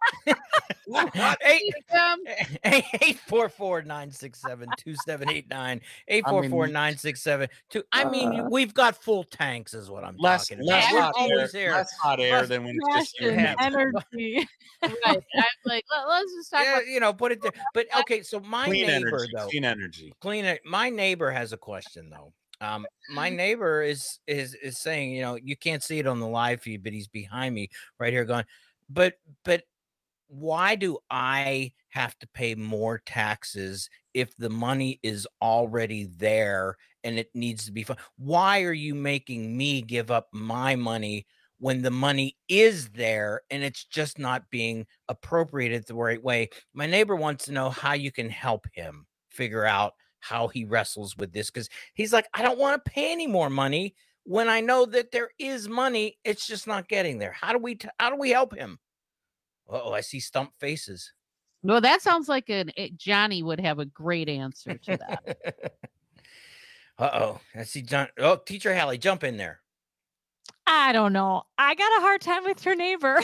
844-967-2789, 844-967. I mean, we've got full tanks, is what I'm talking about. We're always here. Less hot air than when it's just your hands. Energy. Right. I'm like, let's just talk about, put it there. But okay, so my neighbor, clean energy. My neighbor has a question though. My neighbor is saying, you can't see it on the live feed, but he's behind me right here going, but why do I have to pay more taxes if the money is already there and it needs to be fun? Why are you making me give up my money when the money is there and it's just not being appropriated the right way? My neighbor wants to know how you can help him figure out how he wrestles with this, because he's like, I don't want to pay any more money when I know that there is money. It's just not getting there. How do we help him? Oh, I see stump faces. Well, that sounds like Johnny would have a great answer to that. I see John. Oh, Teacher Hallie, jump in there. I don't know. I got a hard time with your neighbor.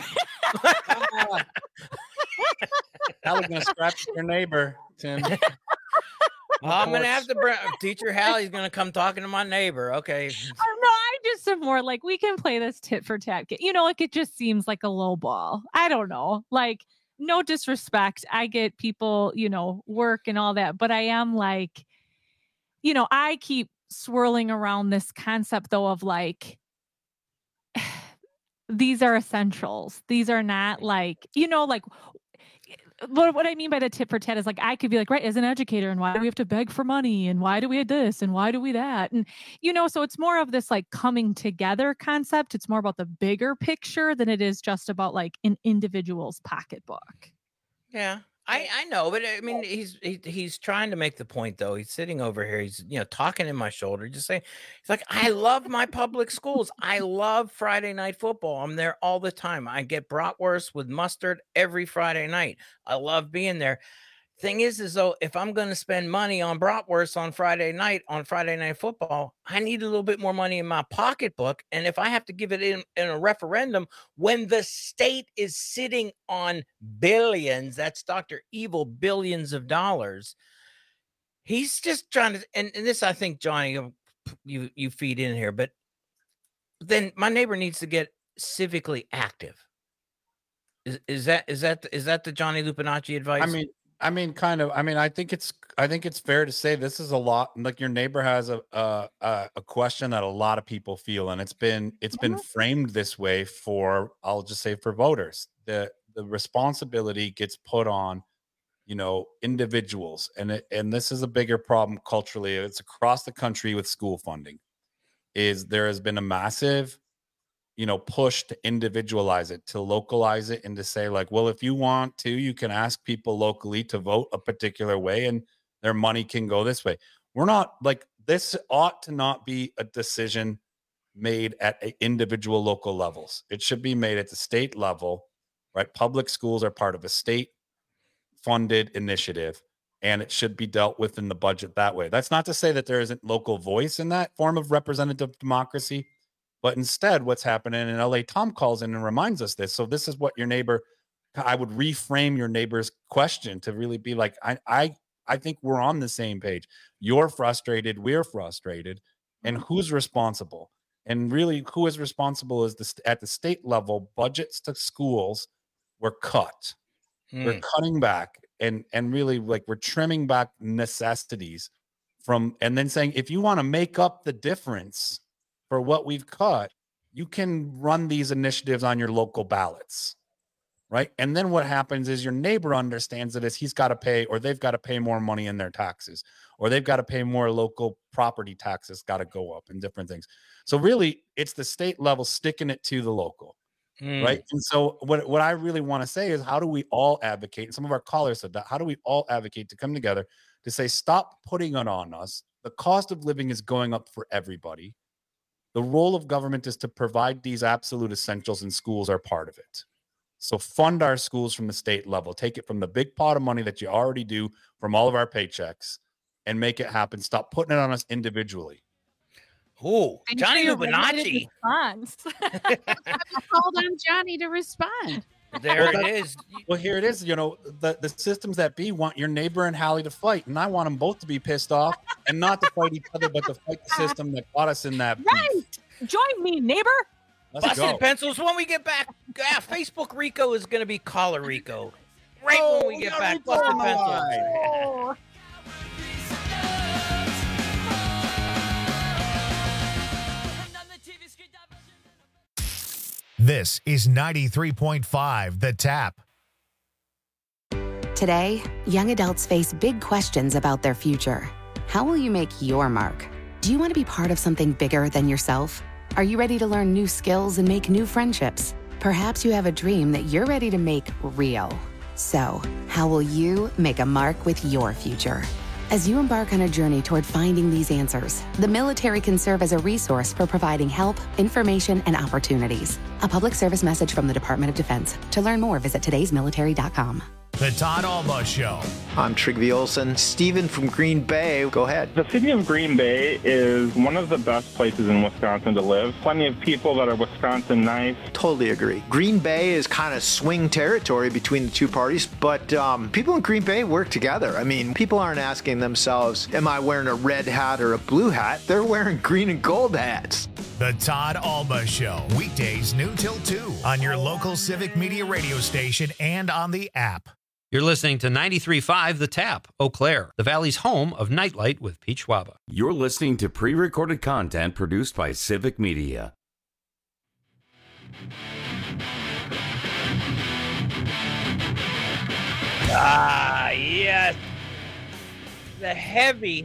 Hallie's gonna scratch your neighbor, Tim. I'm gonna have to. Teacher Hallie's gonna come talking to my neighbor. Okay. No, I just am more like, we can play this tit for tat. Like it just seems like a low ball. I don't know. Like, no disrespect. I get people, work and all that, but I am like, I keep swirling around this concept though of like, these are essentials. These are not like, what I mean by the tit for tat is like, I could be like, right, as an educator, and why do we have to beg for money? And why do we have this? And why do we that? And, so it's more of this like coming together concept. It's more about the bigger picture than it is just about like an individual's pocketbook. Yeah, I know, but I mean, he's trying to make the point though. He's sitting over here. He's talking in my shoulder, just saying, he's like, I love my public schools. I love Friday night football. I'm there all the time. I get bratwurst with mustard every Friday night. I love being there. Thing is though, if I'm going to spend money on bratwurst on Friday night football, I need a little bit more money in my pocketbook. And if I have to give it in a referendum when the state is sitting on billions, that's Dr. Evil, billions of dollars, he's just trying to, and this, I think, Johnny, you feed in here, but then my neighbor needs to get civically active. Is that the Johnny Lupinacci advice? I mean, kind of. I mean, I think it's fair to say this is a lot. Like your neighbor has a question that a lot of people feel, and it's been framed this way for, I'll just say, for voters. The responsibility gets put on, individuals, and this is a bigger problem culturally. It's across the country with school funding. There has been a massive push to individualize it, to localize it, and to say like, well, if you want to, you can ask people locally to vote a particular way and their money can go this way. We're not like, this ought to not be a decision made at individual local levels. It should be made at the state level, right? Public schools are part of a state funded initiative, and it should be dealt with in the budget that way. That's not to say that there isn't local voice in that form of representative democracy. But instead, what's happening in LA, Tom calls in and reminds us this. So this is what your neighbor, I would reframe your neighbor's question to really be like, I think we're on the same page. You're frustrated, we're frustrated, and who's responsible? And really, who is responsible is at the state level, budgets to schools were cut. We're cutting back and really like we're trimming back necessities from, and then saying, if you want to make up the difference for what we've cut, you can run these initiatives on your local ballots, right? And then what happens is your neighbor understands it as he's got to pay, or they've got to pay more money in their taxes, or they've got to pay more local property taxes, got to go up and different things. So really, it's the state level sticking it to the local, right? And so what I really want to say is, how do we all advocate? And some of our callers said that. How do we all advocate to come together to say, stop putting it on us? The cost of living is going up for everybody. The role of government is to provide these absolute essentials, and schools are part of it. So fund our schools from the state level. Take it from the big pot of money that you already do from all of our paychecks and make it happen. Stop putting it on us individually. Ooh, Thank Johnny you. Limited Ubinachi. response. I called on Johnny to respond. There it is. Well, here it is. You know, the systems that be want your neighbor and Hallie to fight, and I want them both to be pissed off and not to fight each other, but to fight the system that got us in that. Right. Join me, neighbor. Let's Busted go. Pencils. When we get back, Facebook Rico is going to be Caller Rico. Right when we get back, Rico Busted on the Pencils. line. This is 93.5 The Tap. Today, young adults face big questions about their future. How will you make your mark? Do you want to be part of something bigger than yourself? Are you ready to learn new skills and make new friendships? Perhaps you have a dream that you're ready to make real. So, how will you make a mark with your future? As you embark on a journey toward finding these answers, the military can serve as a resource for providing help, information, and opportunities. A public service message from the Department of Defense. To learn more, visit today'smilitary.com. The Todd Alba Show. I'm Trygve Olsen. Steven from Green Bay, go ahead. The city of Green Bay is one of the best places in Wisconsin to live. Plenty of people that are Wisconsin nice. Totally agree. Green Bay is kind of swing territory between the two parties, but people in Green Bay work together. I mean, people aren't asking themselves, am I wearing a red hat or a blue hat? They're wearing green and gold hats. The Todd Alba Show. Weekdays noon till 2 on your local Civic Media radio station and on the app. You're listening to 93.5 The Tap, Eau Claire, the Valley's home of Nightlight with Pete Schwaba. You're listening to pre-recorded content produced by Civic Media. Ah, yes. The heavy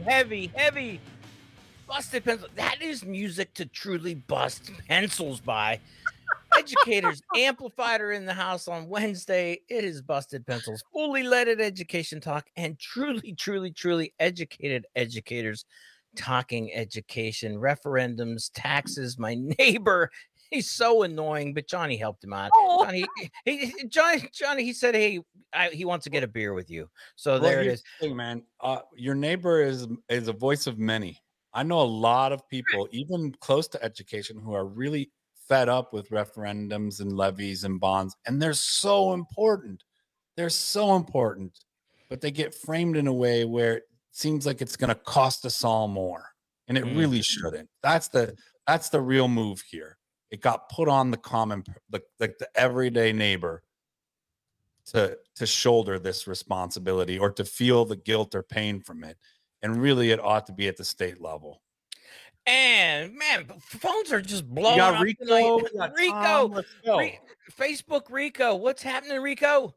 Busted Pencil. That is music to truly bust pencils by. Educators Amplified are in the house on Wednesday. It is Busted Pencils, fully leaded education talk, and truly educated educators talking education, referendums, taxes. My neighbor, he's so annoying, but Johnny helped him out. Oh. Johnny, he said, hey, he wants to get a beer with you. So Well, there it here's is. the thing, man. Your neighbor is a voice of many. I know a lot of people, even close to education, who are really fed up with referendums and levies and bonds, and they're so important. They're so important, but they get framed in a way where it seems like it's going to cost us all more, and it really shouldn't. That's the real move here. It got put on the common, like the everyday neighbor, to shoulder this responsibility or to feel the guilt or pain from it, and really, it ought to be at the state level. And man, phones are just blowing got up Rico, tonight. we got Rico, Tom, let's go. Facebook Rico, what's happening, Rico?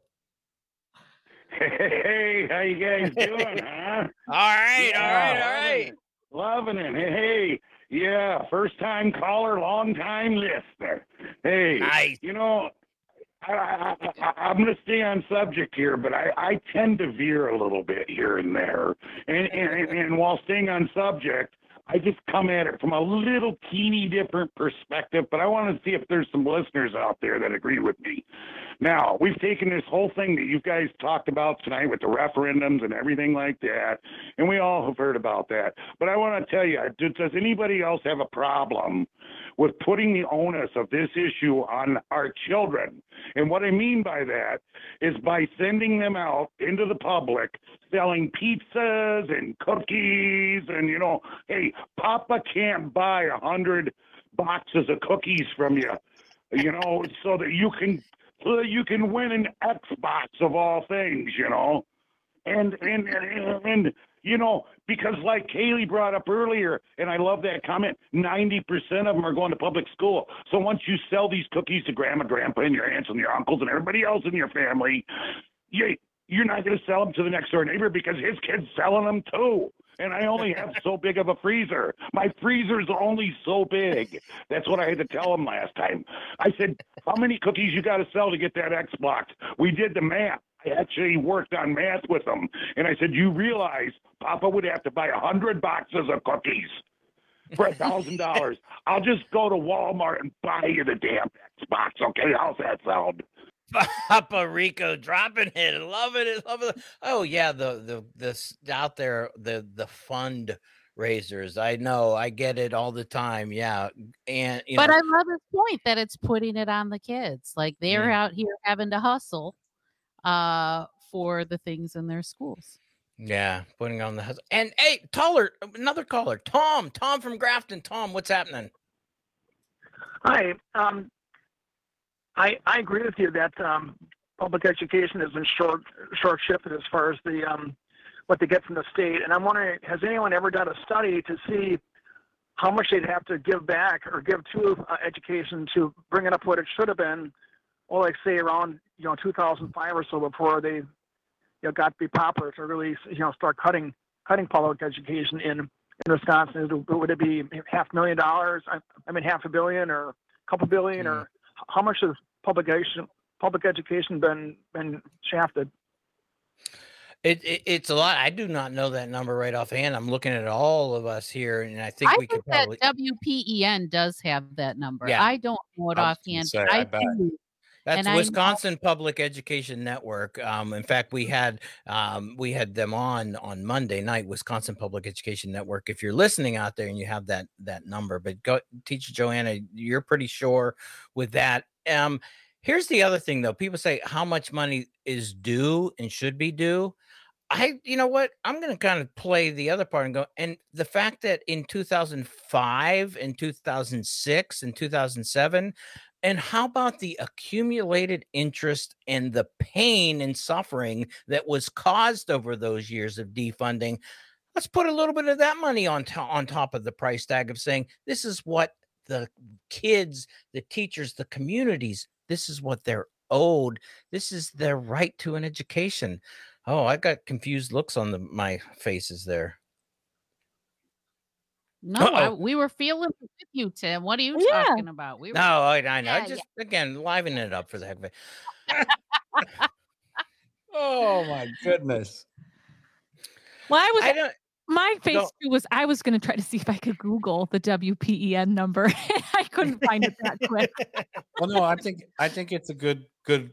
Hey, how you guys doing, huh? All right. Loving it. Hey, yeah, first time caller, long time listener. Hey, nice. You know, I'm going to stay on subject here, but I tend to veer a little bit here and there. And while staying on subject, I just come at it from a little teeny different perspective, but I want to see if there's some listeners out there that agree with me. Now, we've taken this whole thing that you guys talked about tonight with the referendums and everything like that, and we all have heard about that. But I want to tell you, does anybody else have a problem with putting the onus of this issue on our children? And what I mean by that is by sending them out into the public selling pizzas and cookies and, you know, hey, Papa can't buy 100 boxes of cookies from you, you know, so that you can win an Xbox of all things, you know. And you know, because like Kaylee brought up earlier, and I love that comment, 90% of them are going to public school. So once you sell these cookies to grandma, grandpa, and your aunts and your uncles and everybody else in your family, you're not going to sell them to the next door neighbor because his kid's selling them too. And I only have so big of a freezer. My freezer's only so big. That's what I had to tell him last time. I said, how many cookies you got to sell to get that Xbox? We did the math. I actually worked on math with them. And I said, you realize Papa would have to buy 100 boxes of cookies for $1,000. I'll just go to Walmart and buy you the damn Xbox. Okay, how's that sound? Papa Rico dropping it. Love it. Oh yeah, the out there, the fund razors. I know, I get it all the time. Yeah. And but I love his point that it's putting it on the kids. Like they're out here having to hustle for the things in their schools. Yeah, putting on the hustle. And hey, another caller, Tom from Grafton. Tom, what's happening? Hi. I agree with you that public education has been short shifted as far as the what they get from the state. And I'm wondering, has anyone ever done a study to see how much they'd have to give back or give to education to bring it up what it should have been, or like say around 2005 or so, before they got to be popular to really start cutting public education in Wisconsin? Would it be $500,000? I mean, $500 million or a couple billion, or how much has public education been shafted? It's a lot. I do not know that number right offhand. I'm looking at all of us here, and I think we could probably. That WPEN does have that number. Yeah. I don't know it offhand. I bet. Do. That's Wisconsin Public Education Network. In fact, we had them on Monday night. Wisconsin Public Education Network. If you're listening out there and you have that number, but go, Teacher Joanna, you're pretty sure with that. Here's the other thing, though. People say how much money is due and should be due. You know what? I'm going to kind of play the other part and go. And the fact that in 2005 and 2006 and 2007. And how about the accumulated interest and the pain and suffering that was caused over those years of defunding? Let's put a little bit of that money on top of the price tag of saying, this is what the kids, the teachers, the communities, this is what they're owed. This is their right to an education. Oh, I got confused looks on my faces there. No, we were feeling with you, Tim. What are you talking about? No, I know. Just again, livening it up for the heck of it. Oh my goodness. Well, my face was I was going to try to see if I could Google the WPEN number. I couldn't find it that quick. Well, no, I think it's a good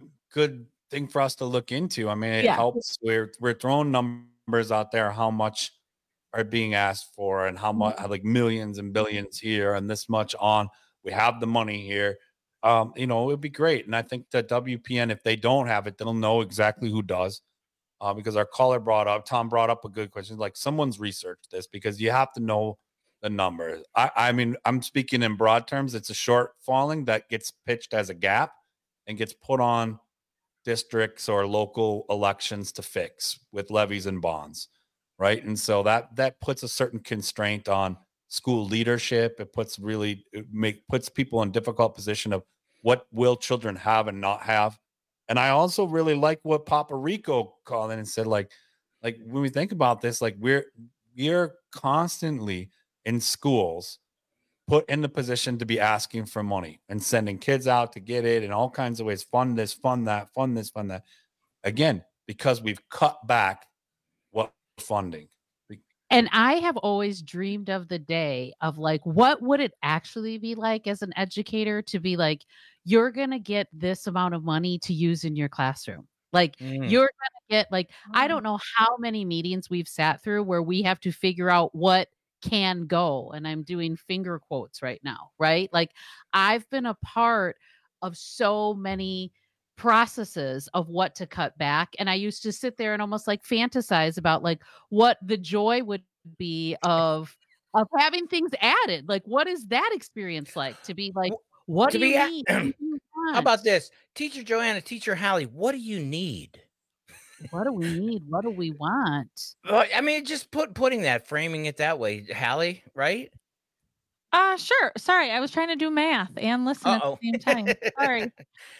thing for us to look into. I mean, it helps. We're throwing numbers out there, how much are being asked for and how much, like millions and billions here and this much on. We have the money here. It would be great. And I think that WPN, if they don't have it, they'll know exactly who does. Because our caller Tom brought up a good question. Like, someone's researched this, because you have to know the numbers. I mean, I'm speaking in broad terms. It's a shortfalling that gets pitched as a gap and gets put on districts or local elections to fix with levies and bonds. Right. And so that puts a certain constraint on school leadership. It puts people in difficult position of what will children have and not have. And I also really like what Papa Rico called in and said, like when we think about this, like we're constantly in schools put in the position to be asking for money and sending kids out to get it in all kinds of ways. Fund this, fund that, fund this, fund that. Again, because we've cut back funding. And I have always dreamed of the day of like, what would it actually be like as an educator to be like, you're going to get this amount of money to use in your classroom. Like you're going to get like, I don't know how many meetings we've sat through where we have to figure out what can go. And I'm doing finger quotes right now, right? Like I've been a part of so many processes of what to cut back, and I used to sit there and almost like fantasize about like what the joy would be of having things added. Like, what is that experience like to be like, what do you need? How about this, Teacher Joanna, Teacher Hallie, what do you need? What do we need? What do we want? Well, I mean, just framing it that way, Hallie, right? Sure. Sorry, I was trying to do math and listen at the same time. Sorry.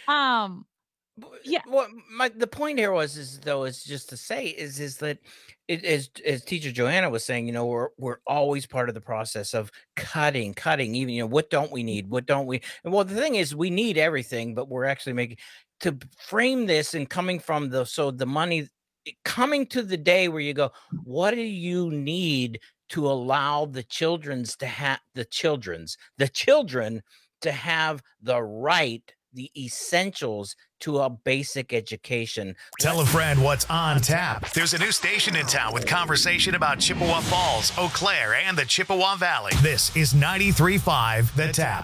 Yeah. Well, the point here is just to say is that it is, as Teacher Joanna was saying, we're always part of the process of cutting, even, what don't we need? What don't we? And well, the thing is, we need everything, but we're actually making to frame this and coming from the money coming to the day where you go, what do you need to allow the children to have the right the essentials to a basic education. Tell a friend what's on tap. There's a new station in town with conversation about Chippewa Falls, Eau Claire, and the Chippewa Valley. This is 93.5 The Tap.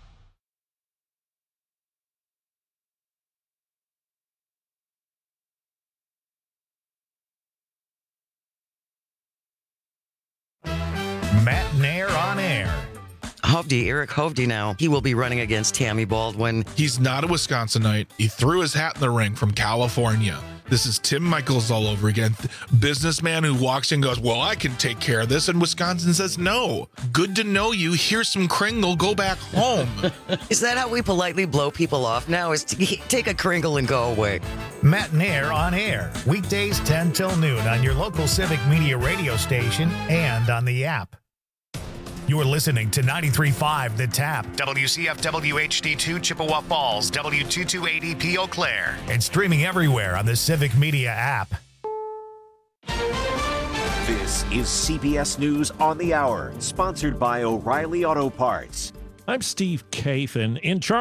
Matt Nair on air. Eric Hovde now. He will be running against Tammy Baldwin. He's not a Wisconsinite. He threw his hat in the ring from California. This is Tim Michaels all over again. Businessman who walks in and goes, well, I can take care of this. And Wisconsin says, no. Good to know you. Here's some Kringle. Go back home. Is that how we politely blow people off now? Is to take a Kringle and go away? Matt Nair on air. Weekdays 10 till noon on your local Civic Media radio station and on the app. You're listening to 93.5 The Tap, WCFW HD2 Chippewa Falls, W228EP Eau Claire, and streaming everywhere on the Civic Media app. This is CBS News on the Hour, sponsored by O'Reilly Auto Parts. I'm Steve Kathan. In charge